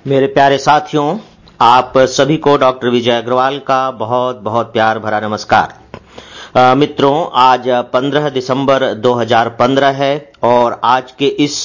मेरे प्यारे साथियों, आप सभी को डॉक्टर विजय अग्रवाल का बहुत बहुत प्यार भरा नमस्कार। मित्रों, आज 15 दिसंबर 2015 है और आज के इस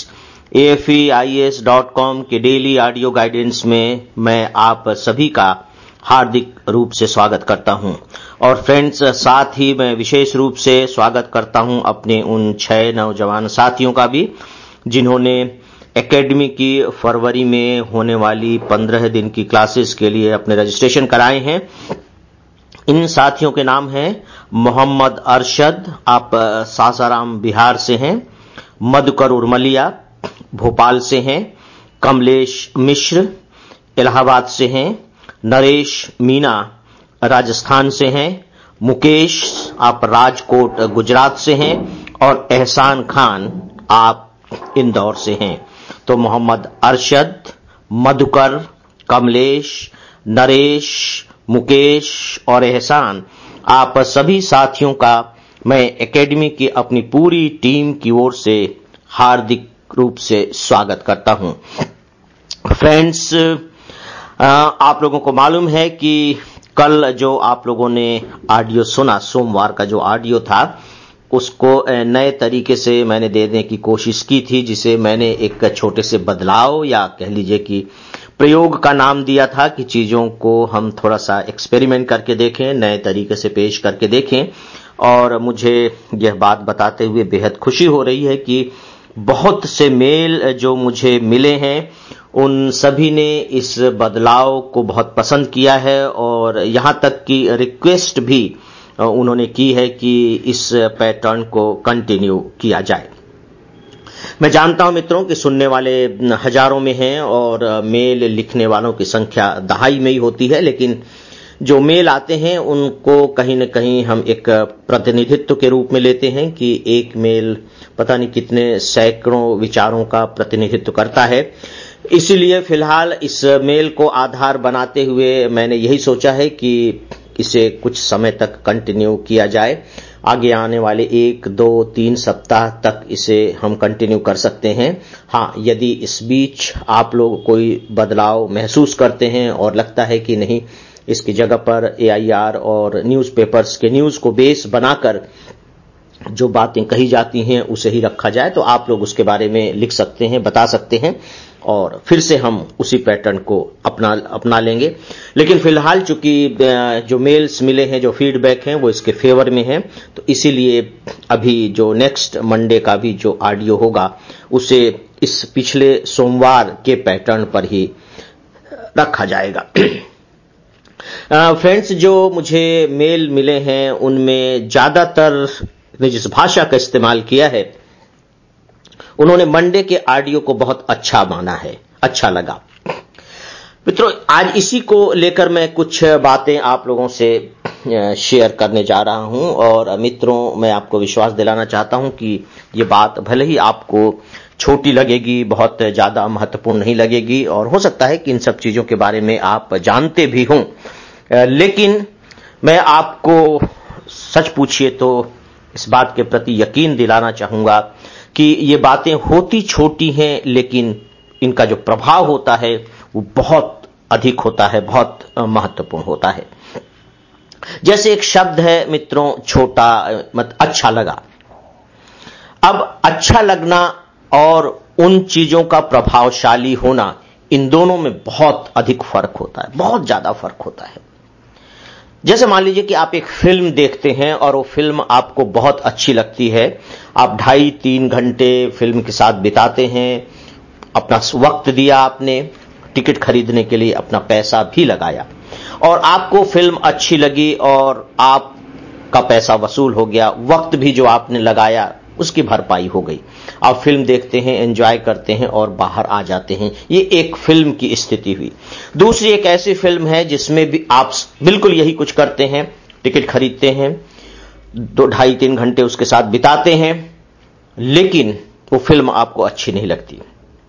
AFEIAS.com के डेली ऑडियो गाइडेंस में मैं आप सभी का हार्दिक रूप से स्वागत करता हूं। और फ्रेंड्स, साथ ही मैं विशेष रूप से स्वागत करता हूं अपने उन 6 नौजवान साथियों का भी जिन्होंने एकेडमी की फरवरी में होने वाली 15 दिन की क्लासेस के लिए अपने रजिस्ट्रेशन कराए हैं। इन साथियों के नाम हैं मोहम्मद अरशद, आप सासाराम बिहार से हैं। मधुकर उर्मलिया भोपाल से हैं। कमलेश मिश्र इलाहाबाद से हैं। नरेश मीना राजस्थान से हैं। मुकेश आप राजकोट गुजरात से हैं और एहसान खान आप इंदौर से हैं। तो मोहम्मद अरशद, मधुकर, कमलेश, नरेश, मुकेश और एहसान, आप सभी साथियों का मैं एकेडमी की अपनी पूरी टीम की ओर से हार्दिक रूप से स्वागत करता हूं। फ्रेंड्स, आप लोगों को मालूम है कि कल जो आप लोगों ने ऑडियो सुना, सोमवार का जो ऑडियो था, उसको नए तरीके से मैंने देने की कोशिश की थी, जिसे मैंने एक छोटे से बदलाव या कह लीजिए कि प्रयोग का नाम दिया था कि चीजों को हम थोड़ा सा एक्सपेरिमेंट करके देखें, नए तरीके से पेश करके देखें। और मुझे यह बात बताते हुए बेहद खुशी हो रही है कि बहुत से मेल जो मुझे मिले हैं उन सभी ने इस बदलाव को बहुत पसंद किया है और यहां तक कि रिक्वेस्ट भी उन्होंने की है कि इस पैटर्न को कंटिन्यू किया जाए। मैं जानता हूं मित्रों कि सुनने वाले हजारों में हैं और मेल लिखने वालों की संख्या दहाई में ही होती है, लेकिन जो मेल आते हैं उनको कहीं न कहीं हम एक प्रतिनिधित्व के रूप में लेते हैं कि एक मेल पता नहीं कितने सैकड़ों विचारों का प्रतिनिधित्व करता है। इसीलिए फिलहाल इस मेल को आधार बनाते हुए मैंने यही सोचा है कि इसे कुछ समय तक कंटिन्यू किया जाए। आगे आने वाले 1, 2, 3 सप्ताह तक इसे हम कंटिन्यू कर सकते हैं। हाँ, यदि इस बीच आप लोग कोई बदलाव महसूस करते हैं और लगता है कि नहीं, इसकी जगह पर AIR और न्यूज़पेपर्स के न्यूज़ को बेस बनाकर जो बातें कही जाती हैं उसे ही रखा जाए, तो आप लोग उसके बारे में लिख सकते हैं, बता सकते हैं और फिर से हम उसी पैटर्न को अपना लेंगे। लेकिन फिलहाल चूंकि जो मेल्स मिले हैं, जो फीडबैक हैं, वो इसके फेवर में हैं, तो इसीलिए अभी जो नेक्स्ट मंडे का भी जो ऑडियो होगा उसे इस पिछले सोमवार के पैटर्न पर ही रखा जाएगा। फ्रेंड्स, जो मुझे मेल मिले हैं उनमें ज्यादातर ने जिस भाषा का इस्तेमाल किया है उन्होंने मंडे के ऑडियो को बहुत अच्छा माना है, अच्छा लगा। मित्रों, आज इसी को लेकर मैं कुछ बातें आप लोगों से शेयर करने जा रहा हूं और मित्रों, मैं आपको विश्वास दिलाना चाहता हूं कि ये बात भले ही आपको छोटी लगेगी, बहुत ज्यादा महत्वपूर्ण नहीं लगेगी और हो सकता है कि इन सब चीजों के बारे में आप जानते भी हों, लेकिन मैं आपको सच पूछिए तो इस बात के प्रति यकीन दिलाना चाहूंगा कि ये बातें होती छोटी हैं, लेकिन इनका जो प्रभाव होता है वो बहुत अधिक होता है, बहुत महत्वपूर्ण होता है। जैसे एक शब्द है मित्रों, छोटा मत अच्छा लगा। अब अच्छा लगना और उन चीजों का प्रभावशाली होना, इन दोनों में बहुत अधिक फर्क होता है, बहुत ज्यादा फर्क होता है। जैसे मान लीजिए कि आप एक फिल्म देखते हैं और वो फिल्म आपको बहुत अच्छी लगती है, आप 2.5-3 घंटे फिल्म के साथ बिताते हैं, अपना वक्त दिया, आपने टिकट खरीदने के लिए अपना पैसा भी लगाया और आपको फिल्म अच्छी लगी और आपका पैसा वसूल हो गया, वक्त भी जो आपने लगाया उसकी भरपाई हो गई। आप फिल्म देखते हैं, एंजॉय करते हैं और बाहर आ जाते हैं। ये एक फिल्म की स्थिति हुई। दूसरी एक ऐसी फिल्म है जिसमें भी आप बिल्कुल यही कुछ करते हैं, टिकट खरीदते हैं, 2-2.5-3 घंटे उसके साथ बिताते हैं, लेकिन वो फिल्म आपको अच्छी नहीं लगती।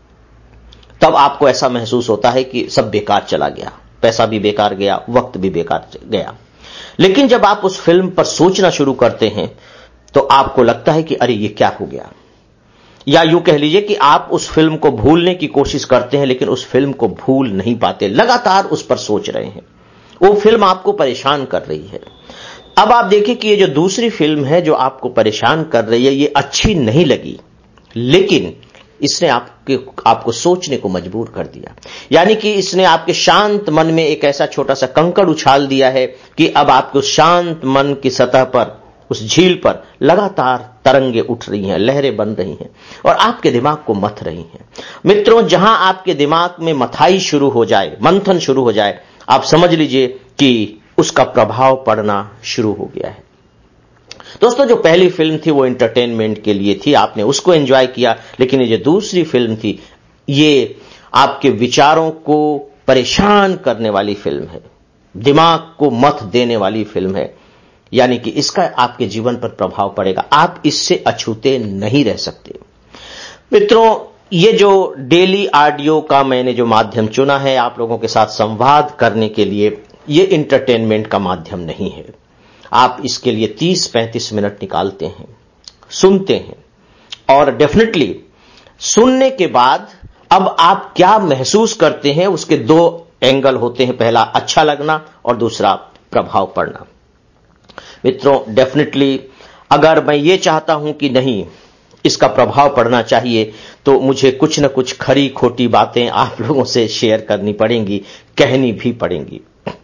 तब आपको ऐसा महसूस होता है कि सब बेकार चला गया, पैसा भी बेकार गया, वक्त भी बेकार गया। लेकिन जब आप उस फिल्म पर सोचना शुरू करते हैं तो आपको लगता है कि अरे ये क्या हो गया, या यूं कह लीजिए कि आप उस फिल्म को भूलने की कोशिश करते हैं लेकिन उस फिल्म को भूल नहीं पाते, लगातार उस पर सोच रहे हैं, वो फिल्म आपको परेशान कर रही है। अब आप देखिए कि ये जो दूसरी फिल्म है जो आपको परेशान कर रही है, ये अच्छी नहीं लगी लेकिन इसने आपको सोचने को मजबूर कर दिया, यानी कि इसने आपके शांत मन में एक ऐसा छोटा सा कंकड़ उछाल दिया है कि अब आपके शांत मन की सतह पर, उस झील पर लगातार तरंगे उठ रही हैं, लहरें बन रही हैं और आपके दिमाग को मथ रही हैं। मित्रों, जहां आपके दिमाग में मथाई शुरू हो जाए, मंथन शुरू हो जाए, आप समझ लीजिए कि उसका प्रभाव पड़ना शुरू हो गया है। दोस्तों, जो पहली फिल्म थी वो एंटरटेनमेंट के लिए थी, आपने उसको एंजॉय किया, लेकिन ये जो दूसरी फिल्म थी ये आपके विचारों को परेशान करने वाली फिल्म है, दिमाग को मथ देने वाली फिल्म है, यानी कि इसका आपके जीवन पर प्रभाव पड़ेगा, आप इससे अछूते नहीं रह सकते। मित्रों, ये जो डेली ऑडियो का मैंने जो माध्यम चुना है आप लोगों के साथ संवाद करने के लिए, ये एंटरटेनमेंट का माध्यम नहीं है। आप इसके लिए 30-35 मिनट निकालते हैं, सुनते हैं और डेफिनेटली सुनने के बाद अब आप क्या महसूस करते हैं उसके दो एंगल होते हैं, पहला अच्छा लगना और दूसरा प्रभाव पड़ना। मित्रों, डेफिनेटली अगर मैं ये चाहता हूं कि नहीं इसका प्रभाव पड़ना चाहिए तो मुझे कुछ न कुछ खरी खोटी बातें आप लोगों से शेयर करनी पड़ेंगी, कहनी भी पड़ेंगी।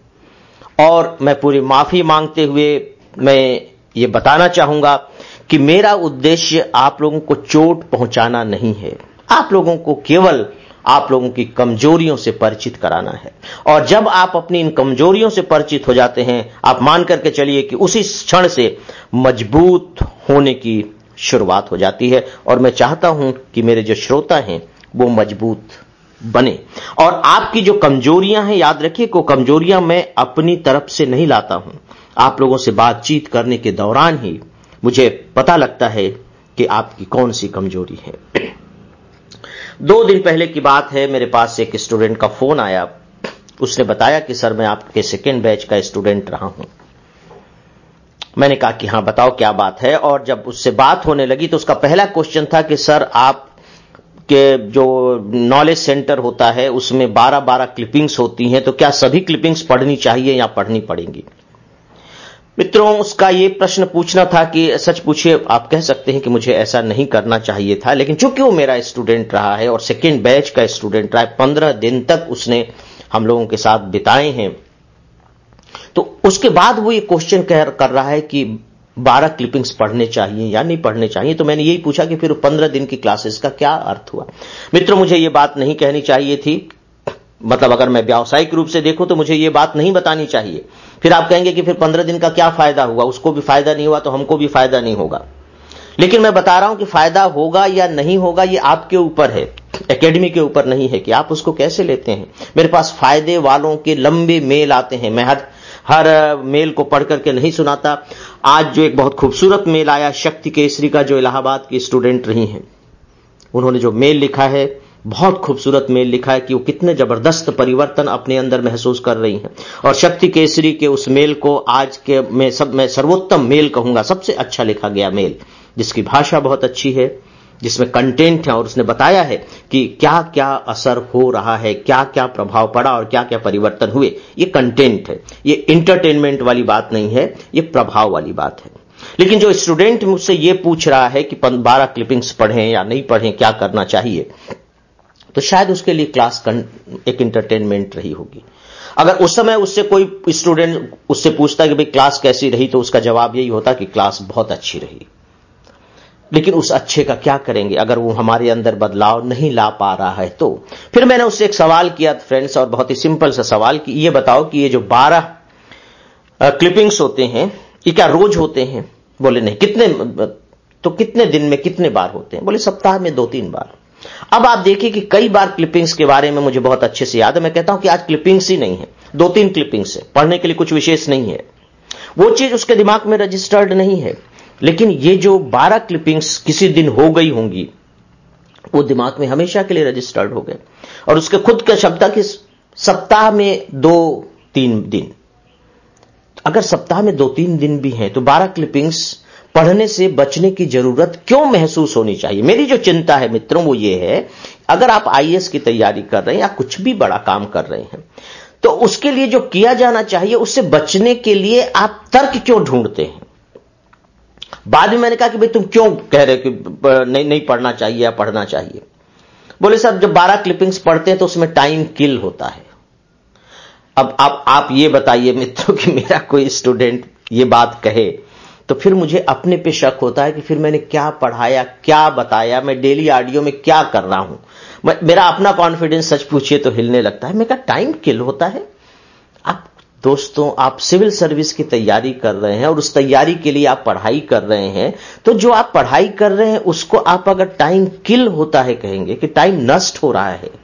और मैं पूरी माफी मांगते हुए मैं ये बताना चाहूंगा कि मेरा उद्देश्य आप लोगों को चोट पहुंचाना नहीं है, आप लोगों को केवल आप लोगों की कमजोरियों से परिचित कराना है। और जब आप अपनी इन कमजोरियों से परिचित हो जाते हैं, आप मान करके चलिए कि उसी क्षण से मजबूत होने की शुरुआत हो जाती है। और मैं चाहता हूं कि मेरे जो श्रोता हैं वो मजबूत बने। और आपकी जो कमजोरियां हैं, याद रखिए को कमजोरियां मैं अपनी तरफ से नहीं लाता हूं, आप लोगों से बातचीत करने के दौरान ही मुझे पता लगता है कि आपकी कौन सी कमजोरी है। 2 दिन पहले की बात है, मेरे पास एक स्टूडेंट का फोन आया, उसने बताया कि सर मैं आपके सेकेंड बैच का स्टूडेंट रहा हूं। मैंने कहा कि हां बताओ क्या बात है। और जब उससे बात होने लगी तो उसका पहला क्वेश्चन था कि सर आप के जो नॉलेज सेंटर होता है उसमें 12-12 क्लिपिंग्स होती हैं, तो क्या सभी क्लिपिंग्स पढ़नी चाहिए या पढ़नी पड़ेंगी। मित्रों, उसका ये प्रश्न पूछना था कि सच पूछिए आप कह सकते हैं कि मुझे ऐसा नहीं करना चाहिए था, लेकिन चूंकि वो मेरा स्टूडेंट रहा है और सेकेंड बैच का स्टूडेंट रहा है, 15 दिन तक उसने हम लोगों के साथ बिताए हैं, तो उसके बाद वो ये क्वेश्चन कर रहा है कि 12 क्लिपिंग्स पढ़ने चाहिए या नहीं पढ़ने चाहिए। तो मैंने यही पूछा कि फिर 15 दिन की क्लासेस का क्या अर्थ हुआ। मित्रों, मुझे ये बात नहीं कहनी चाहिए थी, मतलब अगर मैं व्यावसायिक रूप से देखूं तो मुझे ये बात नहीं बतानी चाहिए। फिर आप कहेंगे कि फिर 15 दिन का क्या फायदा हुआ, उसको भी फायदा नहीं हुआ तो हमको भी फायदा नहीं होगा। लेकिन मैं बता रहा हूं कि फायदा होगा या नहीं होगा ये आपके ऊपर है, एकेडमी के ऊपर नहीं है कि आप उसको कैसे लेते हैं। मेरे पास फायदे वालों के लंबे मेल आते हैं, मैं हर मेल को पढ़ करके नहीं सुनाता। आज जो एक बहुत खूबसूरत मेल आया शक्ति केसरी का, जो इलाहाबाद की स्टूडेंट रही हैं, उन्होंने जो मेल लिखा है बहुत खूबसूरत मेल लिखा है कि वो कितने जबरदस्त परिवर्तन अपने अंदर महसूस कर रही हैं। और शक्ति केसरी के उस मेल को आज के मैं सर्वोत्तम मेल कहूंगा, सबसे अच्छा लिखा गया मेल, जिसकी भाषा बहुत अच्छी है, जिसमें कंटेंट है और उसने बताया है कि क्या क्या असर हो रहा है, क्या क्या प्रभाव पड़ा और क्या क्या परिवर्तन हुए। ये कंटेंट है, ये इंटरटेनमेंट वाली बात नहीं है, ये प्रभाव वाली बात है। लेकिन जो स्टूडेंट मुझसे ये पूछ रहा है कि 12 क्लिपिंग्स पढ़ें या नहीं पढ़ें, क्या करना चाहिए, तो शायद उसके लिए क्लास एक इंटरटेनमेंट रही होगी। अगर उस समय उससे कोई स्टूडेंट उससे पूछता कि भाई क्लास कैसी रही, तो उसका जवाब यही होता कि क्लास बहुत अच्छी रही। लेकिन उस अच्छे का क्या करेंगे अगर वो हमारे अंदर बदलाव नहीं ला पा रहा है। तो फिर मैंने उससे एक सवाल किया फ्रेंड्स, और बहुत ही सिंपल सा सवाल कि ये बताओ कि ये जो 12 क्लिपिंग्स होते हैं ये क्या रोज होते हैं। बोले नहीं। कितने दिन में कितने बार होते हैं। बोले सप्ताह में 2-3 बार। अब आप देखिए कि कई बार क्लिपिंग्स के बारे में मुझे बहुत अच्छे से याद है। मैं कहता हूं कि आज क्लिपिंग्स ही नहीं है, 2-3 क्लिपिंग्स है, पढ़ने के लिए कुछ विशेष नहीं है, वो चीज उसके दिमाग में रजिस्टर्ड नहीं है। लेकिन ये जो 12 क्लिपिंग्स किसी दिन हो गई होंगी, वो दिमाग में हमेशा के लिए रजिस्टर्ड हो गए। और उसके खुद का शब्द था कि सप्ताह में 2-3 दिन। अगर सप्ताह में 2-3 दिन भी हैं तो 12 क्लिपिंग्स पढ़ने से बचने की जरूरत क्यों महसूस होनी चाहिए? मेरी जो चिंता है मित्रों वो ये है, अगर आप आईएएस की तैयारी कर रहे हैं या कुछ भी बड़ा काम कर रहे हैं, तो उसके लिए जो किया जाना चाहिए उससे बचने के लिए आप तर्क क्यों ढूंढते हैं? बाद में मैंने कहा कि भाई तुम क्यों कह रहे हो कि नहीं पढ़ना चाहिए या पढ़ना चाहिए? बोले साहब जब 12 क्लिपिंग्स पढ़ते हैं तो उसमें टाइम किल होता है। अब आप ये बताइए मित्रों कि मेरा कोई स्टूडेंट ये बात कहे तो फिर मुझे अपने पे शक होता है कि फिर मैंने क्या पढ़ाया, क्या बताया, मैं डेली ऑडियो में क्या कर रहा हूं। मेरा अपना कॉन्फिडेंस सच पूछिए तो हिलने लगता है। मैं कहा टाइम किल होता है? आप दोस्तों, आप सिविल सर्विस की तैयारी कर रहे हैं और उस तैयारी के लिए आप पढ़ाई कर रहे हैं, तो जो आप पढ़ाई कर रहे हैं उसको आप अगर टाइम किल होता है कहेंगे कि टाइम नष्ट हो रहा है,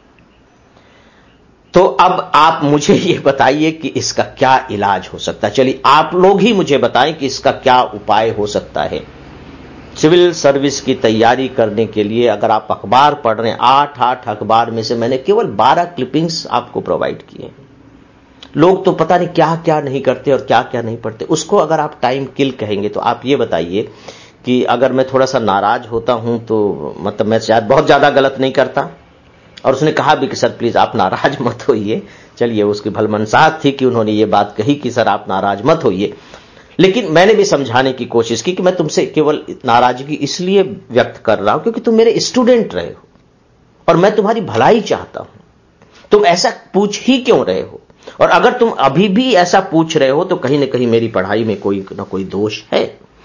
तो अब आप मुझे ये बताइए कि इसका क्या इलाज हो सकता है। चलिए आप लोग ही मुझे बताएं कि इसका क्या उपाय हो सकता है। सिविल सर्विस की तैयारी करने के लिए अगर आप अखबार पढ़ रहे हैं, 8 अखबार में से मैंने केवल 12 क्लिपिंग्स आपको प्रोवाइड किए। लोग तो पता नहीं क्या क्या नहीं करते और क्या क्या नहीं पढ़ते। उसको अगर आप टाइम किल कहेंगे तो आप ये बताइए कि अगर मैं थोड़ा सा नाराज होता हूं तो मतलब मैं शायद बहुत ज्यादा गलत नहीं करता। और उसने कहा भी कि सर प्लीज आप नाराज मत होइए। चलिए उसकी भलमनसाहत थी कि उन्होंने ये बात कही कि सर आप नाराज मत होइए, लेकिन मैंने भी समझाने की कोशिश की कि मैं तुमसे केवल नाराजगी इसलिए व्यक्त कर रहा हूं क्योंकि तुम मेरे स्टूडेंट रहे हो और मैं तुम्हारी भलाई चाहता हूं। तुम ऐसा पूछ ही क्यों रहे हो? और अगर तुम अभी भी ऐसा पूछ रहे हो तो कहीं ना कहीं मेरी पढ़ाई में कोई ना कोई दोष है।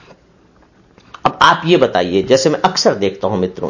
अब आप ये बताइए, जैसे मैं अक्सर देखता हूं मित्रों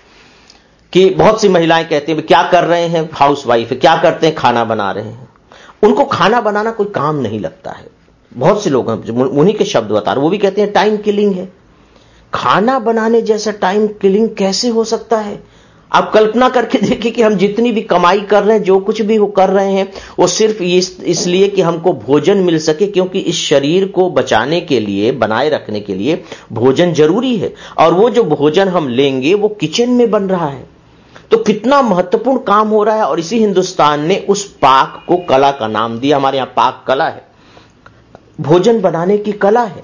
कि बहुत सी महिलाएं कहती हैं क्या कर रहे हैं, हाउसवाइफ है, क्या करते हैं, खाना बना रहे हैं। उनको खाना बनाना कोई काम नहीं लगता है। बहुत से लोग हैं, उन्हीं के शब्द बता रहे, वो भी कहते हैं टाइम किलिंग है। खाना बनाने जैसा टाइम किलिंग कैसे हो सकता है? आप कल्पना करके देखिए कि हम जितनी भी कमाई कर रहे हैं, जो कुछ भी वो कर रहे हैं, वो सिर्फ इसलिए कि हमको भोजन मिल सके, क्योंकि इस शरीर को बचाने के लिए, बनाए रखने के लिए भोजन जरूरी है। और वो जो भोजन हम लेंगे वो किचन में बन रहा है। तो कितना महत्वपूर्ण काम हो रहा है। और इसी हिंदुस्तान ने उस पाक को कला का नाम दिया। हमारे यहां पाक कला है, भोजन बनाने की कला है।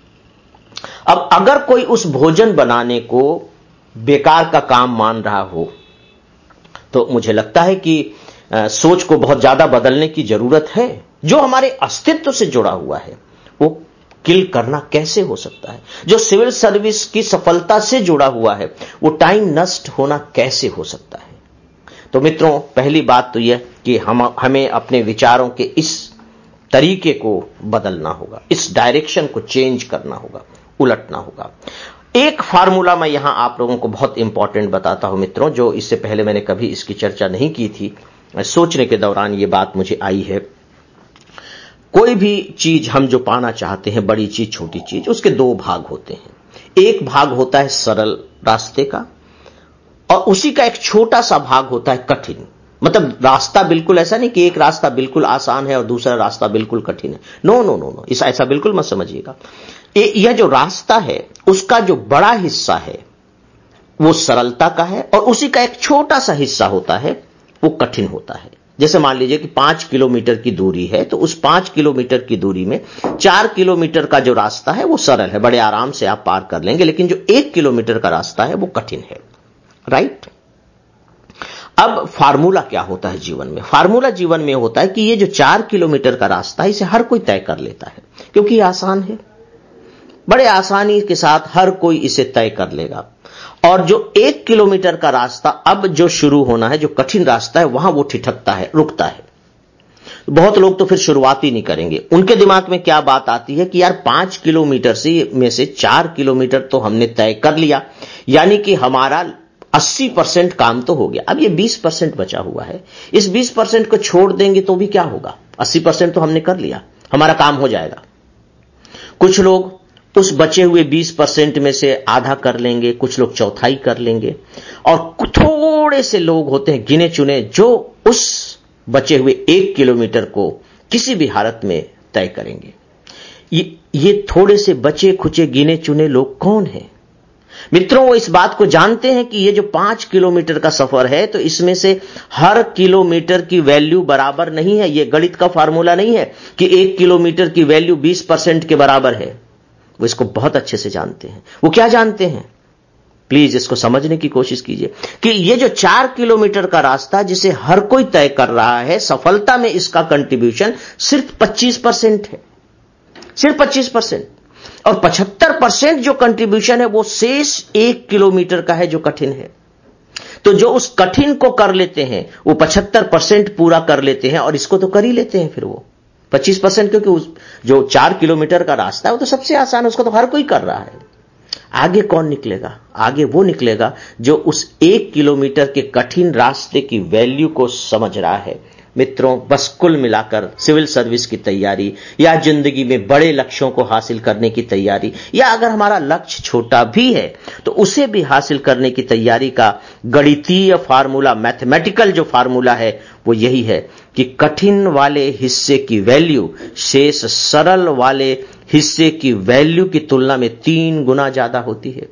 अब अगर कोई उस भोजन बनाने को बेकार का काम मान रहा हो तो मुझे लगता है कि सोच को बहुत ज्यादा बदलने की जरूरत है। जो हमारे अस्तित्व से जुड़ा हुआ है वो किल करना कैसे हो सकता है? जो सिविल सर्विस की सफलता से जुड़ा हुआ है वो टाइम नष्ट होना कैसे हो सकता है? तो मित्रों, पहली बात तो यह कि हमें अपने विचारों के इस तरीके को बदलना होगा, इस डायरेक्शन को चेंज करना होगा, उलटना होगा। एक फार्मूला मैं यहां आप लोगों को बहुत इंपॉर्टेंट बताता हूं मित्रों, जो इससे पहले मैंने कभी इसकी चर्चा नहीं की थी। सोचने के दौरान ये बात मुझे आई है। कोई भी चीज हम जो पाना चाहते हैं, बड़ी चीज छोटी चीज, उसके दो भाग होते हैं। एक भाग होता है सरल रास्ते का और उसी का एक छोटा सा भाग होता है कठिन। मतलब रास्ता बिल्कुल ऐसा नहीं कि एक रास्ता बिल्कुल आसान है और दूसरा रास्ता बिल्कुल कठिन है। नो नो नो नो, ऐसा बिल्कुल मत समझिएगा। यह जो रास्ता है उसका जो बड़ा हिस्सा है वो सरलता का है और उसी का एक छोटा सा हिस्सा होता है वो कठिन होता है। जैसे मान लीजिए कि 5 किलोमीटर की दूरी है, तो उस 5 किलोमीटर की दूरी में 4 किलोमीटर का जो रास्ता है वो सरल है, बड़े आराम से आप पार कर लेंगे। लेकिन जो 1 किलोमीटर का रास्ता है वो कठिन है। राइट? अब फार्मूला क्या होता है जीवन में? फार्मूला जीवन में होता है कि ये जो 4 किलोमीटर का रास्ता है इसे हर कोई तय कर लेता है, क्योंकि ये आसान है। बड़े आसानी के साथ हर कोई इसे तय कर लेगा। और जो 1 किलोमीटर का रास्ता अब जो शुरू होना है, जो कठिन रास्ता है, वहां वो ठिठकता है, रुकता है। बहुत लोग तो फिर शुरुआत ही नहीं करेंगे। उनके दिमाग में क्या बात आती है कि यार 5 किलोमीटर में से 4 किलोमीटर तो हमने तय कर लिया, यानी कि हमारा 80% काम तो हो गया। अब ये 20% बचा हुआ है, इस 20% को छोड़ देंगे तो भी क्या होगा? 80% तो हमने कर लिया, हमारा काम हो जाएगा। कुछ लोग उस बचे हुए 20% में से आधा कर लेंगे, कुछ लोग चौथाई कर लेंगे, और थोड़े से लोग होते हैं गिने चुने जो उस बचे हुए 1 किलोमीटर को किसी भी हालत में तय करेंगे। ये थोड़े से बचे खुचे गिने चुने लोग कौन हैं? मित्रों, वो इस बात को जानते हैं कि ये जो 5 किलोमीटर का सफर है, तो इसमें से हर किलोमीटर की वैल्यू बराबर नहीं है। ये गणित का फार्मूला नहीं है कि 1 किलोमीटर की वैल्यू 20% के बराबर है। वो इसको बहुत अच्छे से जानते हैं। वो क्या जानते हैं, प्लीज इसको समझने की कोशिश कीजिए कि ये जो 4 किलोमीटर का रास्ता जिसे हर कोई तय कर रहा है, सफलता में इसका कंट्रीब्यूशन सिर्फ 25% है, सिर्फ 25%। और 75% जो कंट्रीब्यूशन है वो शेष 1 किलोमीटर का है जो कठिन है। तो जो उस कठिन को कर लेते हैं वो 75% पूरा कर लेते हैं, और इसको तो कर ही लेते हैं फिर वो 25%, क्योंकि उस जो 4 किलोमीटर का रास्ता है वो तो सबसे आसान है, उसको तो हर कोई कर रहा है। आगे कौन निकलेगा, आगे वो निकलेगा जो उस 1 किलोमीटर के कठिन रास्ते की वैल्यू को समझ रहा है। मित्रों, बस कुल मिलाकर सिविल सर्विस की तैयारी या जिंदगी में बड़े लक्ष्यों को हासिल करने की तैयारी, या अगर हमारा लक्ष्य छोटा भी है तो उसे भी हासिल करने की तैयारी का गणितीय फार्मूला, मैथमेटिकल जो फार्मूला है वो यही है कि कठिन वाले हिस्से की वैल्यू शेष सरल वाले हिस्से की वैल्यू की तुलना में 3 गुना ज्यादा होती है।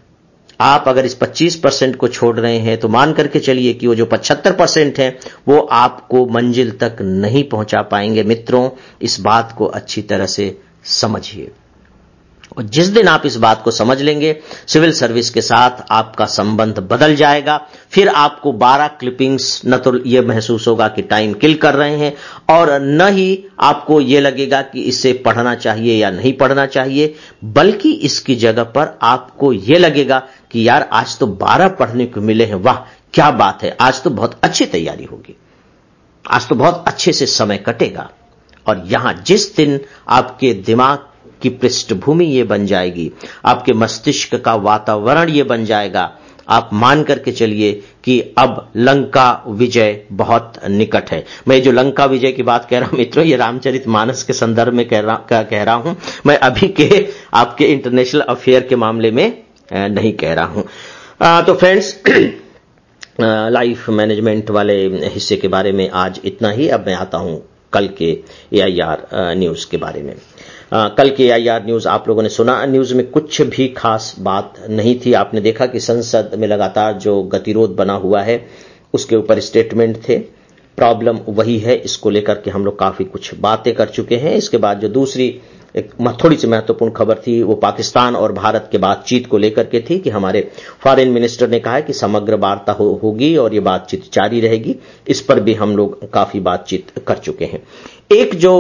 आप अगर इस 25% को छोड़ रहे हैं तो मान करके चलिए कि वो जो 75% है वो आपको मंजिल तक नहीं पहुंचा पाएंगे। मित्रों, इस बात को अच्छी तरह से समझिए, और जिस दिन आप इस बात को समझ लेंगे, सिविल सर्विस के साथ आपका संबंध बदल जाएगा। फिर आपको 12 क्लिपिंग्स न तो ये महसूस होगा कि टाइम किल कर रहे हैं, और न ही आपको ये लगेगा कि इसे पढ़ना चाहिए या नहीं पढ़ना चाहिए, बल्कि इसकी जगह पर आपको ये लगेगा कि यार आज तो 12 पढ़ने को मिले हैं, वाह क्या बात है, आज तो बहुत अच्छी तैयारी होगी, आज तो बहुत अच्छे से समय कटेगा। और यहां जिस दिन आपके दिमाग की पृष्ठभूमि ये बन जाएगी, आपके मस्तिष्क का वातावरण ये बन जाएगा, आप मान करके चलिए कि अब लंका विजय बहुत निकट है। मैं जो लंका विजय की बात कह रहा हूं मित्रों, ये रामचरितमानस के संदर्भ में कह रहा हूं, मैं अभी के आपके इंटरनेशनल अफेयर के मामले में नहीं कह रहा हूं। तो फ्रेंड्स, लाइफ मैनेजमेंट वाले हिस्से के बारे में आज इतना ही। अब मैं आता हूं कल के AIR न्यूज के बारे में। कल के AIR न्यूज आप लोगों ने सुना, न्यूज में कुछ भी खास बात नहीं थी। आपने देखा कि संसद में लगातार जो गतिरोध बना हुआ है उसके ऊपर स्टेटमेंट थे। प्रॉब्लम वही है, इसको लेकर के हम लोग काफी कुछ बातें कर चुके हैं। इसके बाद जो दूसरी एक थोड़ी सी महत्वपूर्ण खबर थी वो पाकिस्तान और भारत के बातचीत को लेकर के थी कि हमारे फॉरेन मिनिस्टर ने कहा है कि समग्र वार्ता होगी और ये बातचीत जारी रहेगी। इस पर भी हम लोग काफी बातचीत कर चुके हैं। एक जो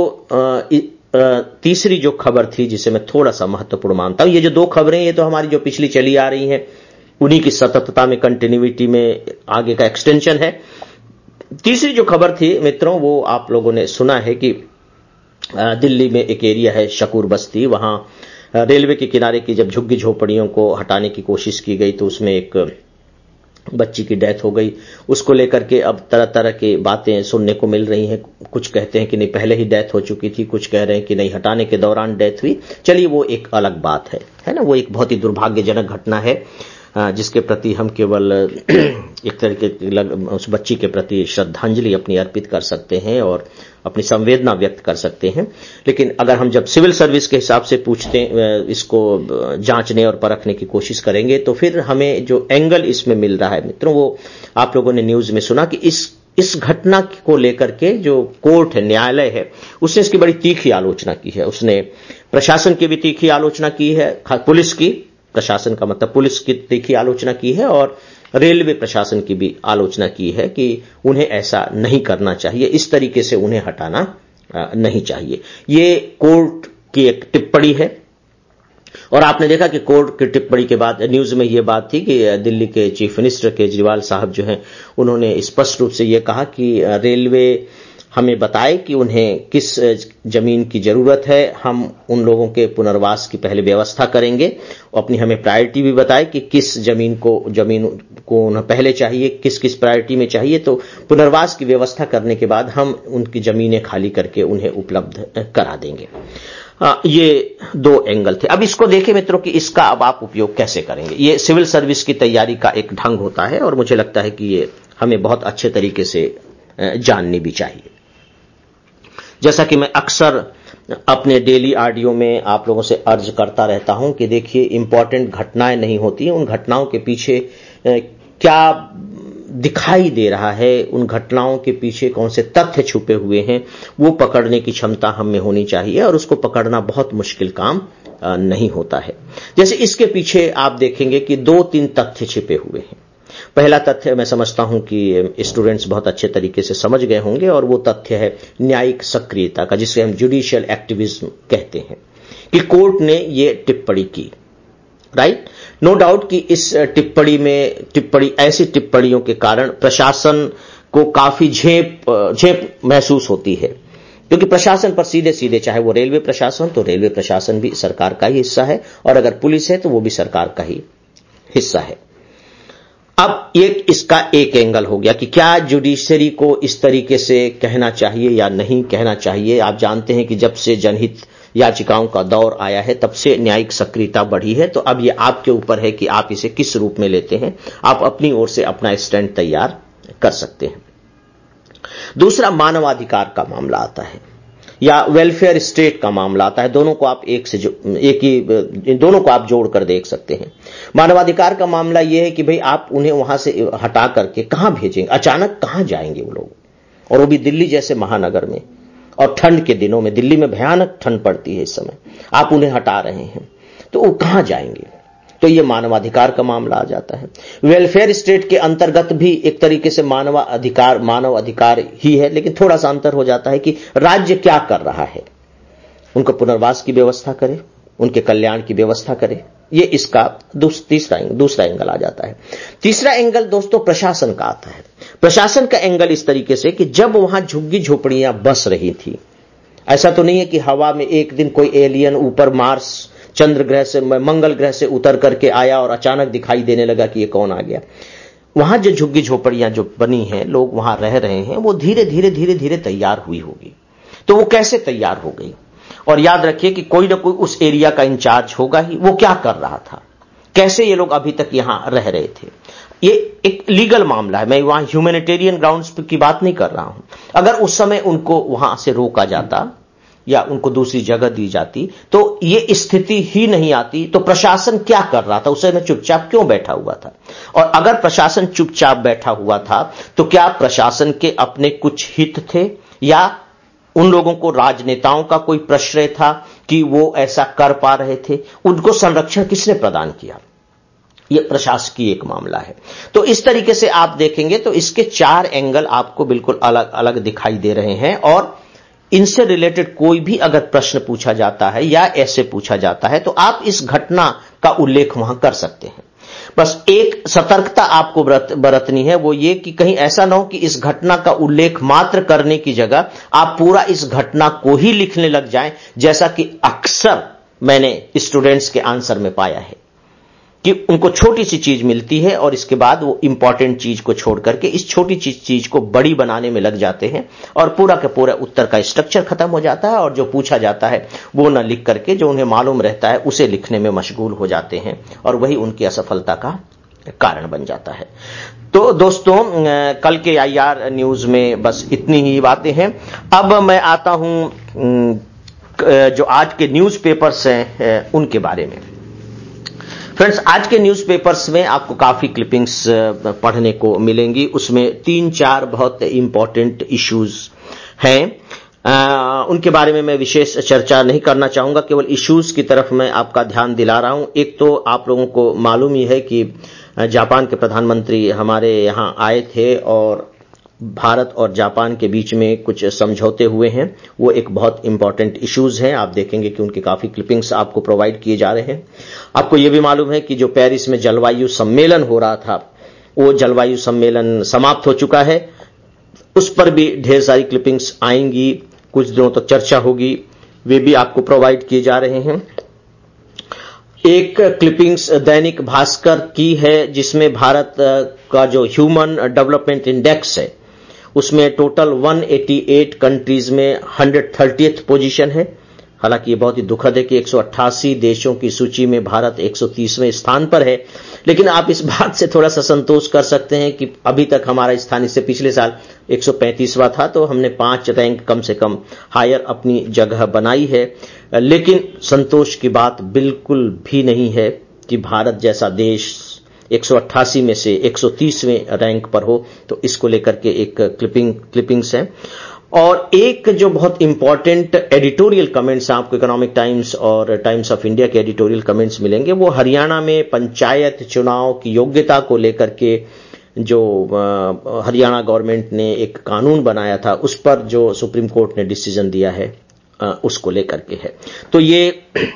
तीसरी जो खबर थी जिसे मैं थोड़ा सा महत्वपूर्ण मानता हूं, ये जो 2 खबरें ये तो हमारी जो पिछली चली आ रही हैं उन्हीं की सततता में, कंटिन्यूटी में आगे का एक्सटेंशन है। तीसरी जो खबर थी मित्रों वो आप लोगों ने सुना है कि दिल्ली में एक एरिया है शकूर बस्ती, वहां रेलवे के किनारे की जब झुग्गी झोपड़ियों को हटाने की कोशिश की गई तो उसमें एक बच्ची की डेथ हो गई। उसको लेकर के अब तरह तरह की बातें सुनने को मिल रही हैं। कुछ कहते हैं कि नहीं पहले ही डेथ हो चुकी थी, कुछ कह रहे हैं कि नहीं हटाने के दौरान डेथ हुई। चलिए वो एक अलग बात है ना, वो एक बहुत ही दुर्भाग्यजनक घटना है जिसके प्रति हम केवल एक तरीके उस बच्ची के प्रति श्रद्धांजलि अपनी अर्पित कर सकते हैं और अपनी संवेदना व्यक्त कर सकते हैं। लेकिन अगर हम जब सिविल सर्विस के हिसाब से पूछते इसको जांचने और परखने की कोशिश करेंगे तो फिर हमें जो एंगल इसमें मिल रहा है मित्रों, वो आप लोगों ने न्यूज में सुना कि इस घटना को लेकर के जो कोर्ट है, न्यायालय है, उसने इसकी बड़ी तीखी आलोचना की है। उसने प्रशासन की भी तीखी आलोचना की है, पुलिस की, प्रशासन का मतलब पुलिस की तीखी आलोचना की है, और रेलवे प्रशासन की भी आलोचना की है कि उन्हें ऐसा नहीं करना चाहिए, इस तरीके से उन्हें हटाना नहीं चाहिए। ये कोर्ट की एक टिप्पणी है। और आपने देखा कि कोर्ट की टिप्पणी के बाद न्यूज में यह बात थी कि दिल्ली के चीफ मिनिस्टर केजरीवाल साहब जो हैं उन्होंने स्पष्ट रूप से यह कहा कि रेलवे हमें बताए कि उन्हें किस जमीन की जरूरत है, हम उन लोगों के पुनर्वास की पहले व्यवस्था करेंगे, और अपनी हमें प्रायोरिटी भी बताए कि किस जमीन को उन्हें पहले चाहिए, किस किस प्रायोरिटी में चाहिए। तो पुनर्वास की व्यवस्था करने के बाद हम उनकी जमीनें खाली करके उन्हें उपलब्ध करा देंगे। ये 2 एंगल थे। अब इसको देखें मित्रों कि इसका अब आप उपयोग कैसे करेंगे। ये सिविल सर्विस की तैयारी का एक ढंग होता है और मुझे लगता है कि ये हमें बहुत अच्छे तरीके से जाननी भी चाहिए। जैसा कि मैं अक्सर अपने डेली ऑडियो में आप लोगों से अर्ज करता रहता हूं कि देखिए इंपॉर्टेंट घटनाएं नहीं होती, उन घटनाओं के पीछे क्या दिखाई दे रहा है, उन घटनाओं के पीछे कौन से तथ्य छुपे हुए हैं, वो पकड़ने की क्षमता हम में होनी चाहिए और उसको पकड़ना बहुत मुश्किल काम नहीं होता है। जैसे इसके पीछे आप देखेंगे कि 2-3 तथ्य छिपे हुए हैं। पहला तथ्य मैं समझता हूं कि स्टूडेंट्स बहुत अच्छे तरीके से समझ गए होंगे और वो तथ्य है न्यायिक सक्रियता का, जिसे हम जुडिशियल एक्टिविज्म कहते हैं, कि कोर्ट ने ये टिप्पणी की। राइट, नो डाउट कि इस ऐसी टिप्पणियों के कारण प्रशासन को काफी झेप महसूस होती है, क्योंकि प्रशासन पर सीधे सीधे, चाहे वो रेलवे प्रशासन, तो रेलवे प्रशासन भी सरकार का ही हिस्सा है, और अगर पुलिस है तो वो भी सरकार का ही हिस्सा है। अब ये इसका एक एंगल हो गया कि क्या जुडिशरी को इस तरीके से कहना चाहिए या नहीं कहना चाहिए। आप जानते हैं कि जब से जनहित याचिकाओं का दौर आया है तब से न्यायिक सक्रियता बढ़ी है, तो अब ये आपके ऊपर है कि आप इसे किस रूप में लेते हैं। आप अपनी ओर से अपना स्टैंड तैयार कर सकते हैं। दूसरा मानवाधिकार का मामला आता है या वेलफेयर स्टेट का मामला आता है। दोनों को आप दोनों को आप जोड़कर देख सकते हैं। मानवाधिकार का मामला यह है कि भाई आप उन्हें वहां से हटा करके कहां भेजेंगे, अचानक कहां जाएंगे वो लोग, और वो भी दिल्ली जैसे महानगर में, और ठंड के दिनों में। दिल्ली में भयानक ठंड पड़ती है इस समय, आप उन्हें हटा रहे हैं तो वो कहां जाएंगे। तो ये मानवाधिकार का मामला आ जाता है। वेलफेयर स्टेट के अंतर्गत भी एक तरीके से मानव अधिकार ही है, लेकिन थोड़ा सा अंतर हो जाता है कि राज्य क्या कर रहा है, उनका पुनर्वास की व्यवस्था करे, उनके कल्याण की व्यवस्था करे। ये इसका दूसरा एंगल आ जाता है। तीसरा एंगल दोस्तों प्रशासन का आता है। प्रशासन का एंगल इस तरीके से कि जब वहां झुग्गी झोपड़ियां बस रही थी, ऐसा तो नहीं है कि हवा में एक दिन कोई एलियन ऊपर मार्स चंद्र ग्रह से, मंगल ग्रह से उतर करके आया और अचानक दिखाई देने लगा कि ये कौन आ गया। वहां जो झुग्गी झोपड़ियां जो बनी हैं, लोग वहां रह रहे हैं, वो धीरे धीरे तैयार हुई होगी। तो वो कैसे तैयार हो गई, और याद रखिए कि कोई ना कोई उस एरिया का इंचार्ज होगा ही। वो क्या कर रहा था, कैसे ये लोग अभी तक यहां रह रहे थे, ये एक लीगल मामला है। मैं वहां ह्यूमैनिटेरियन ग्राउंड्स की बात नहीं कर रहा हूं। अगर उस समय उनको वहां से रोका जाता या उनको दूसरी जगह दी जाती तो ये स्थिति ही नहीं आती। तो प्रशासन क्या कर रहा था, उसे में चुपचाप क्यों बैठा हुआ था। और अगर प्रशासन चुपचाप बैठा हुआ था तो क्या प्रशासन के अपने कुछ हित थे, या उन लोगों को राजनेताओं का कोई प्रश्रय था कि वो ऐसा कर पा रहे थे। उनको संरक्षण किसने प्रदान किया, यह प्रशासकीय एक मामला है। तो इस तरीके से आप देखेंगे तो इसके 4 एंगल आपको बिल्कुल अलग अलग दिखाई दे रहे हैं, और इनसे रिलेटेड कोई भी अगर प्रश्न पूछा जाता है या ऐसे पूछा जाता है तो आप इस घटना का उल्लेख वहां कर सकते हैं। बस एक सतर्कता आपको बरतनी है, वो ये कि कहीं ऐसा ना हो कि इस घटना का उल्लेख मात्र करने की जगह आप पूरा इस घटना को ही लिखने लग जाएं, जैसा कि अक्सर मैंने स्टूडेंट्स के आंसर में पाया है कि उनको छोटी सी चीज मिलती है और इसके बाद वो इंपॉर्टेंट चीज को छोड़ करके इस छोटी चीज को बड़ी बनाने में लग जाते हैं, और पूरा का पूरा उत्तर का स्ट्रक्चर खत्म हो जाता है, और जो पूछा जाता है वो न लिख करके जो उन्हें मालूम रहता है उसे लिखने में मशगूल हो जाते हैं, और वही उनकी असफलता का कारण बन जाता है। तो दोस्तों कल के IR न्यूज में बस इतनी ही बातें हैं। अब मैं आता हूं जो आज के न्यूज़पेपर्स हैं उनके बारे में। फ्रेंड्स, आज के न्यूज़पेपर्स में आपको काफी क्लिपिंग्स पढ़ने को मिलेंगी। उसमें 3-4 बहुत इंपॉर्टेंट इश्यूज हैं। उनके बारे में मैं विशेष चर्चा नहीं करना चाहूंगा, केवल इश्यूज की तरफ मैं आपका ध्यान दिला रहा हूं। एक तो आप लोगों को मालूम ही है कि जापान के प्रधानमंत्री हमारे यहां आए थे और भारत और जापान के बीच में कुछ समझौते हुए हैं। वो एक बहुत इंपॉर्टेंट इश्यूज हैं। आप देखेंगे कि उनके काफी क्लिपिंग्स आपको प्रोवाइड किए जा रहे हैं। आपको यह भी मालूम है कि जो पेरिस में जलवायु सम्मेलन हो रहा था, वो जलवायु सम्मेलन समाप्त हो चुका है। उस पर भी ढेर सारी क्लिपिंग्स आएंगी, कुछ दिनों तक चर्चा होगी, वे भी आपको प्रोवाइड किए जा रहे हैं। एक क्लिपिंग्स दैनिक भास्कर की है, जिसमें भारत का जो ह्यूमन डेवलपमेंट इंडेक्स है उसमें टोटल 188 कंट्रीज में 130th पोजीशन है। हालांकि ये बहुत ही दुखद है कि 188 देशों की सूची में भारत 130वें स्थान पर है, लेकिन आप इस बात से थोड़ा सा संतोष कर सकते हैं कि अभी तक हमारा स्थान इससे पिछले साल 135वां था, तो हमने 5 रैंक कम से कम हायर अपनी जगह बनाई है। लेकिन संतोष की बात बिल्कुल भी नहीं है कि भारत जैसा देश 188 में से 130वें रैंक पर हो, तो इसको लेकर के एक क्लिपिंग्स है। और एक जो बहुत इंपॉर्टेंट एडिटोरियल कमेंट्स आपको इकोनॉमिक टाइम्स और टाइम्स ऑफ इंडिया के एडिटोरियल कमेंट्स मिलेंगे, वो हरियाणा में पंचायत चुनाव की योग्यता को लेकर के जो हरियाणा गवर्नमेंट ने एक कानून बनाया था, उस पर जो सुप्रीम कोर्ट ने डिसीजन दिया है, उसको लेकर के है। तो ये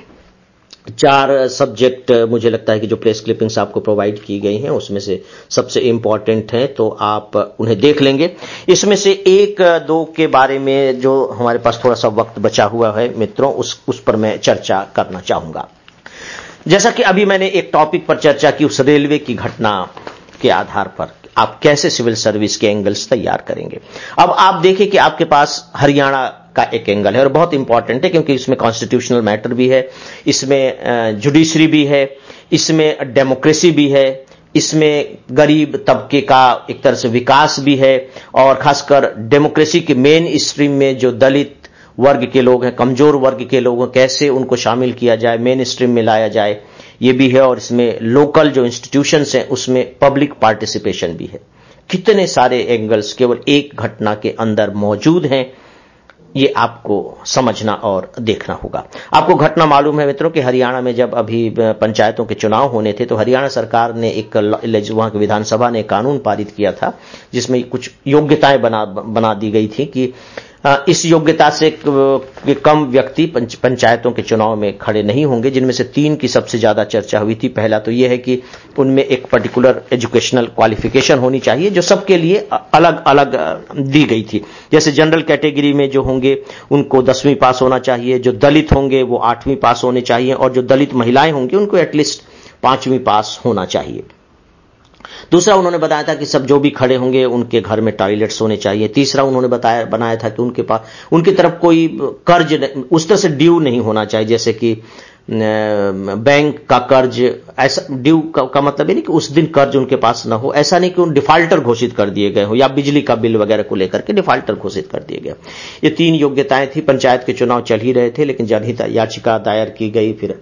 4 सब्जेक्ट मुझे लगता है कि जो प्रेस क्लिपिंग्स आपको प्रोवाइड की गई हैं उसमें से सबसे इंपॉर्टेंट हैं, तो आप उन्हें देख लेंगे। इसमें से 1-2 के बारे में जो हमारे पास थोड़ा सा वक्त बचा हुआ है मित्रों, उस पर मैं चर्चा करना चाहूंगा। जैसा कि अभी मैंने एक टॉपिक पर चर्चा की, उस रेलवे की घटना के आधार पर आप कैसे सिविल सर्विस के एंगल्स तैयार करेंगे। अब आप देखें कि आपके पास हरियाणा का एक एंगल है और बहुत इंपॉर्टेंट है, क्योंकि इसमें कॉन्स्टिट्यूशनल मैटर भी है, इसमें जुडिशरी भी है, इसमें डेमोक्रेसी भी है, इसमें गरीब तबके का एक तरह से विकास भी है, और खासकर डेमोक्रेसी के मेन स्ट्रीम में जो दलित वर्ग के लोग हैं, कमजोर वर्ग के लोग हैं, कैसे उनको शामिल किया जाए, मेन स्ट्रीम में लाया जाए, ये भी है। और इसमें लोकल जो इंस्टीट्यूशंस हैं उसमें पब्लिक पार्टिसिपेशन भी है। कितने सारे एंगल्स केवल एक घटना के अंदर मौजूद हैं, ये आपको समझना और देखना होगा। आपको घटना मालूम है मित्रों कि हरियाणा में जब अभी पंचायतों के चुनाव होने थे, तो हरियाणा सरकार ने वहां की विधानसभा ने कानून पारित किया था, जिसमें कुछ योग्यताएं बना दी गई थी कि इस योग्यता से कम व्यक्ति पंचायतों के चुनाव में खड़े नहीं होंगे, जिनमें से 3 की सबसे ज्यादा चर्चा हुई थी। पहला तो यह है कि उनमें एक पर्टिकुलर एजुकेशनल क्वालिफिकेशन होनी चाहिए, जो सबके लिए अलग अलग दी गई थी। जैसे जनरल कैटेगरी में जो होंगे उनको 10वीं पास होना चाहिए, जो दलित होंगे वो 8वीं पास होने चाहिए, और जो दलित महिलाएं होंगी उनको एटलीस्ट 5वीं पास होना चाहिए। दूसरा उन्होंने बताया था कि सब जो भी खड़े होंगे उनके घर में टॉयलेट्स होने चाहिए। तीसरा उन्होंने बनाया था कि उनकी तरफ कोई कर्ज उस तरह से ड्यू नहीं होना चाहिए, जैसे कि बैंक का कर्ज। ऐसा ड्यू का मतलब है नहीं कि उस दिन कर्ज उनके पास ना हो, ऐसा नहीं कि उन डिफाल्टर घोषित कर दिए गए हो, या बिजली का बिल वगैरह को लेकर के डिफाल्टर घोषित कर दिए गए। ये 3 योग्यताएं थी। पंचायत के चुनाव चल ही रहे थे, लेकिन जनहित याचिका दायर की गई, फिर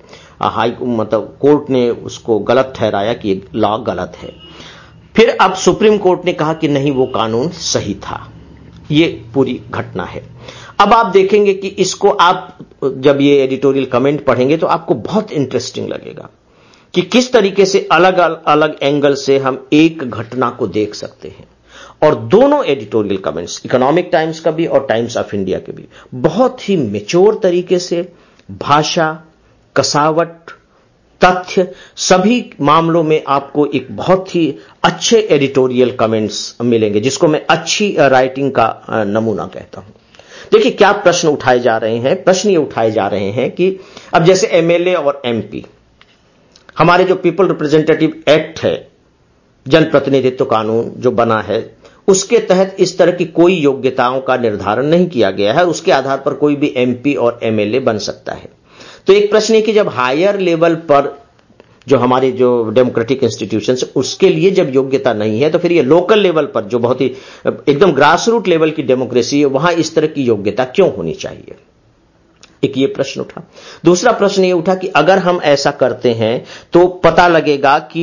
कोर्ट ने उसको गलत ठहराया कि ये लॉ गलत है। फिर अब सुप्रीम कोर्ट ने कहा कि नहीं, वो कानून सही था। ये पूरी घटना है। अब आप देखेंगे कि इसको आप जब ये एडिटोरियल कमेंट पढ़ेंगे तो आपको बहुत इंटरेस्टिंग लगेगा कि किस तरीके से अलग अलग एंगल से हम एक घटना को देख सकते हैं। और दोनों एडिटोरियल कमेंट्स, इकोनॉमिक टाइम्स का भी और टाइम्स ऑफ इंडिया के भी, बहुत ही मैच्योर तरीके से भाषा, कसावट, तथ्य, सभी मामलों में आपको एक बहुत ही अच्छे एडिटोरियल कमेंट्स मिलेंगे, जिसको मैं अच्छी राइटिंग का नमूना कहता हूं। देखिए क्या प्रश्न उठाए जा रहे हैं। प्रश्न ये उठाए जा रहे हैं कि अब जैसे एमएलए और एमपी, हमारे जो पीपल रिप्रेजेंटेटिव एक्ट है, जनप्रतिनिधित्व कानून जो बना है, उसके तहत इस तरह की कोई योग्यताओं का निर्धारण नहीं किया गया है। उसके आधार पर कोई भी एमपी और एमएलए बन सकता है। तो एक प्रश्न है कि जब हायर लेवल पर जो हमारे जो डेमोक्रेटिक इंस्टीट्यूशंस, उसके लिए जब योग्यता नहीं है, तो फिर ये लोकल लेवल पर जो बहुत ही एकदम ग्रास रूट लेवल की डेमोक्रेसी है, वहां इस तरह की योग्यता क्यों होनी चाहिए। एक ये प्रश्न उठा। दूसरा प्रश्न ये उठा कि अगर हम ऐसा करते हैं तो पता लगेगा कि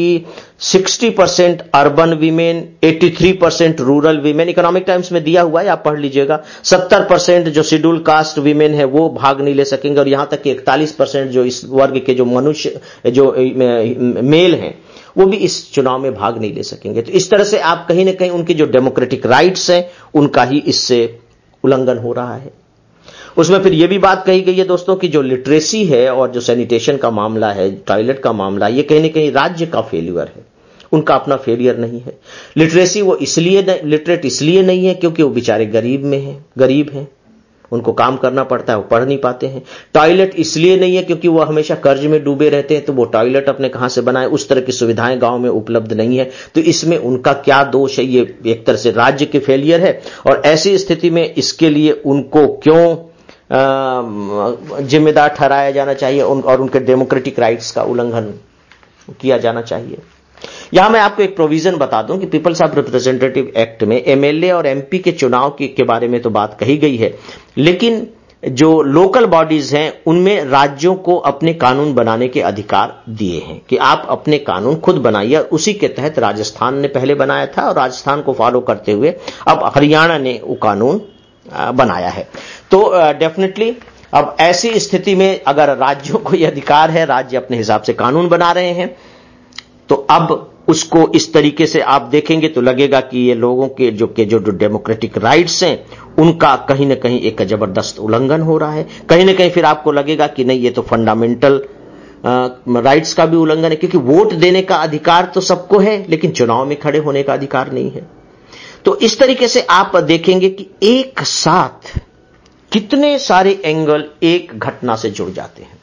60% urban women, 83% rural women, Economic Times में दिया हुआ है, आप पढ़ लीजिएगा। 70% जो शेड्यूल कास्ट वीमेन है वो भाग नहीं ले सकेंगे, और यहां तक कि 41% जो इस वर्ग के जो मनुष्य जो मेल हैं वो भी इस चुनाव में भाग नहीं ले सकेंगे। तो इस तरह से आप कहीं ना कहीं उनके जो डेमोक्रेटिक राइट्स हैं उनका ही इससे उल्लंघन हो रहा है। उसमें फिर यह भी बात कही गई है दोस्तों कि जो लिटरेसी है और जो सैनिटेशन का मामला है, टॉयलेट का मामला, ये कहीं ना कहीं राज्य का फेल्यूर है, उनका अपना फेलियर नहीं है। लिटरेसी वो इसलिए लिटरेट इसलिए नहीं है क्योंकि वो बेचारे गरीब हैं, उनको काम करना पड़ता है, वो पढ़ नहीं पाते हैं। टॉयलेट इसलिए नहीं है क्योंकि वो हमेशा कर्ज में डूबे रहते हैं, तो वो टॉयलेट अपने कहां से बनाए, उस तरह की सुविधाएं गांव में उपलब्ध नहीं है। तो इसमें उनका क्या दोष है, ये एक तरह से राज्य के फेलियर है। और ऐसी स्थिति में इसके लिए उनको क्यों जिम्मेदार ठहराया जाना चाहिए और उनके डेमोक्रेटिक राइट्स का उल्लंघन किया जाना चाहिए। यहां मैं आपको एक प्रोविजन बता दूं कि पीपल्स ऑफ रिप्रेजेंटेटिव एक्ट में एमएलए और एमपी के चुनाव के बारे में तो बात कही गई है, लेकिन जो लोकल बॉडीज हैं उनमें राज्यों को अपने कानून बनाने के अधिकार दिए हैं कि आप अपने कानून खुद बनाइए। उसी के तहत राजस्थान ने पहले बनाया था और राजस्थान को फॉलो करते हुए अब हरियाणा ने वो कानून बनाया है। तो डेफिनेटली अब ऐसी स्थिति में अगर राज्यों को यह अधिकार है, राज्य अपने हिसाब से कानून बना रहे हैं, तो अब उसको इस तरीके से आप देखेंगे तो लगेगा कि ये लोगों के जो डेमोक्रेटिक राइट्स हैं उनका कहीं ना कहीं एक जबरदस्त उल्लंघन हो रहा है। कहीं ना कहीं फिर आपको लगेगा कि नहीं, ये तो फंडामेंटल राइट्स का भी उल्लंघन है, क्योंकि वोट देने का अधिकार तो सबको है लेकिन चुनाव में खड़े होने का अधिकार नहीं है। तो इस तरीके से आप देखेंगे कि एक साथ कितने सारे एंगल एक घटना से जुड़ जाते हैं।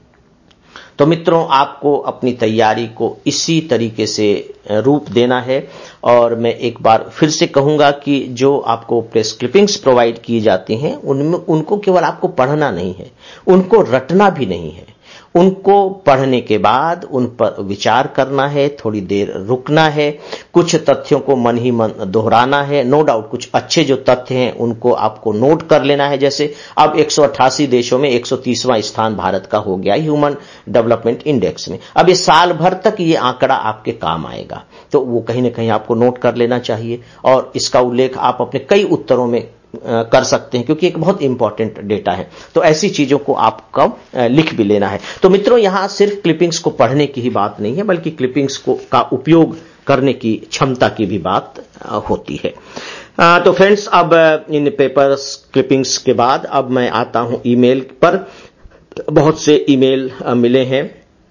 तो मित्रों, आपको अपनी तैयारी को इसी तरीके से रूप देना है। और मैं एक बार फिर से कहूंगा कि जो आपको प्रेस क्लिपिंग्स प्रोवाइड की जाती हैं उनमें उनको केवल आपको पढ़ना नहीं है, उनको रटना भी नहीं है। उनको पढ़ने के बाद उन पर विचार करना है, थोड़ी देर रुकना है, कुछ तथ्यों को मन ही मन दोहराना है। नो डाउट कुछ अच्छे जो तथ्य हैं उनको आपको नोट कर लेना है। जैसे अब 188 देशों में 130वां स्थान भारत का हो गया ह्यूमन डेवलपमेंट इंडेक्स में। अब ये साल भर तक ये आंकड़ा आपके काम आएगा, तो वो कहीं ना कहीं आपको नोट कर लेना चाहिए और इसका उल्लेख आप अपने कई उत्तरों में कर सकते हैं, क्योंकि एक बहुत इंपॉर्टेंट डेटा है। तो ऐसी चीजों को आपको लिख भी लेना है। तो मित्रों, यहां सिर्फ क्लिपिंग्स को पढ़ने की ही बात नहीं है, बल्कि क्लिपिंग्स का उपयोग करने की क्षमता की भी बात होती है। तो फ्रेंड्स, अब इन पेपर्स क्लिपिंग्स के बाद अब मैं आता हूं ईमेल पर। बहुत से ईमेल मिले हैं,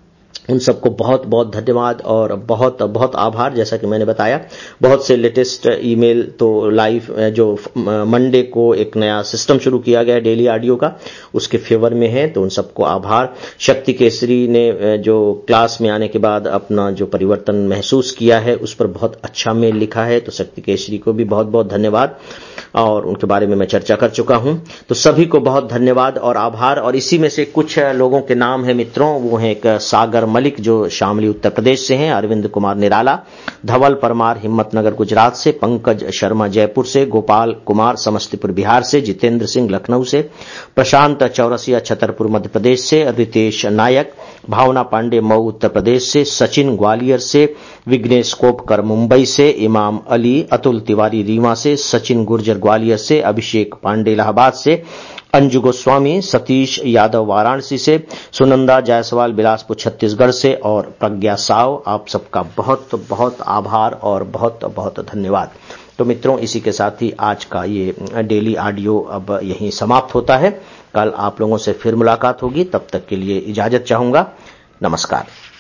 उन सबको बहुत बहुत धन्यवाद और बहुत बहुत आभार। जैसा कि मैंने बताया, बहुत से लेटेस्ट ईमेल तो लाइव जो मंडे को एक नया सिस्टम शुरू किया गया डेली ऑडियो का, उसके फेवर में है, तो उन सबको आभार। शक्ति केसरी ने जो क्लास में आने के बाद अपना जो परिवर्तन महसूस किया है उस पर बहुत अच्छा मेल लिखा है, तो शक्ति केसरी को भी बहुत बहुत धन्यवाद और उनके बारे में मैं चर्चा कर चुका हूं। तो सभी को बहुत धन्यवाद और आभार। और इसी में से कुछ लोगों के नाम है मित्रों, वो हैं एक सागर मलिक जो शामली उत्तर प्रदेश से हैं, अरविंद कुमार निराला, धवल परमार हिम्मतनगर गुजरात से, पंकज शर्मा जयपुर से, गोपाल कुमार समस्तीपुर बिहार से, जितेंद्र सिंह लखनऊ से, प्रशांत चौरसिया छतरपुर मध्य प्रदेश से, रितेश नायक, भावना पांडे मऊ उत्तर प्रदेश से, सचिन ग्वालियर से, विघ्नेश कोपकर मुंबई से, इमाम अली, अतुल तिवारी रीवा से, सचिन गुर्जर ग्वालियर से, अभिषेक पांडे इलाहाबाद से, अंजू गोस्वामी, सतीश यादव वाराणसी से, सुनंदा जायसवाल बिलासपुर छत्तीसगढ़ से और प्रज्ञा साव, आप सबका बहुत बहुत आभार और बहुत बहुत धन्यवाद। तो मित्रों, इसी के साथ ही आज का ये डेली ऑडियो अब यहीं समाप्त होता है। कल आप लोगों से फिर मुलाकात होगी, तब तक के लिए इजाजत चाहूंगा। नमस्कार।